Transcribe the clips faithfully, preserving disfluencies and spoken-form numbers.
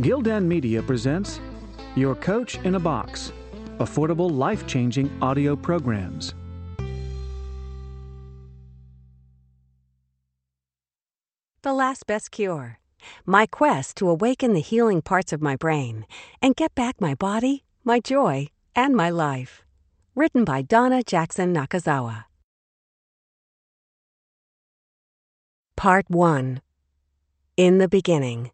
Gildan Media presents Your Coach in a Box, affordable, life-changing audio programs. The Last Best Cure. My quest to awaken the healing parts of my brain and get back my body, my joy, and my life. Written by Donna Jackson Nakazawa. Part one. In the Beginning.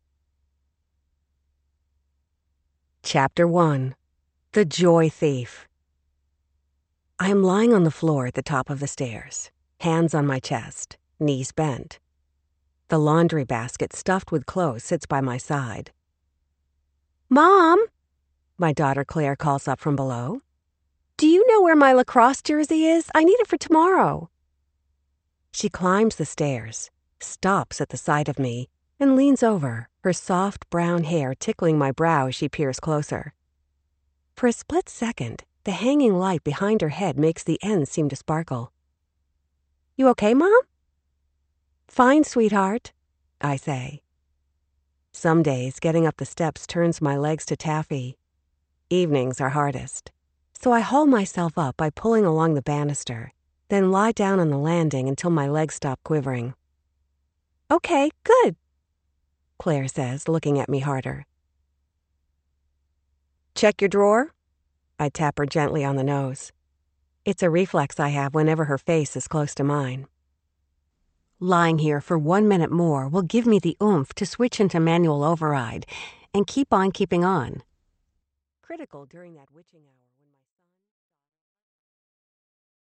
Chapter one. The Joy Thief. I am lying on the floor at the top of the stairs, hands on my chest, knees bent. The laundry basket stuffed with clothes sits by my side. "Mom," my daughter Claire calls up from below. "Do you know where my lacrosse jersey is? I need it for tomorrow." She climbs the stairs, stops at the sight of me, and leans over, her soft brown hair tickling my brow as she peers closer. For a split second, the hanging light behind her head makes the ends seem to sparkle. "You okay, Mom?" "Fine, sweetheart," I say. Some days, getting up the steps turns my legs to taffy. Evenings are hardest, so I haul myself up by pulling along the banister, then lie down on the landing until my legs stop quivering. "Okay, good," Claire says, looking at me harder. "Check your drawer?" I tap her gently on the nose. It's a reflex I have whenever her face is close to mine. Lying here for one minute more will give me the oomph to switch into manual override and keep on keeping on. Critical during that witching hour.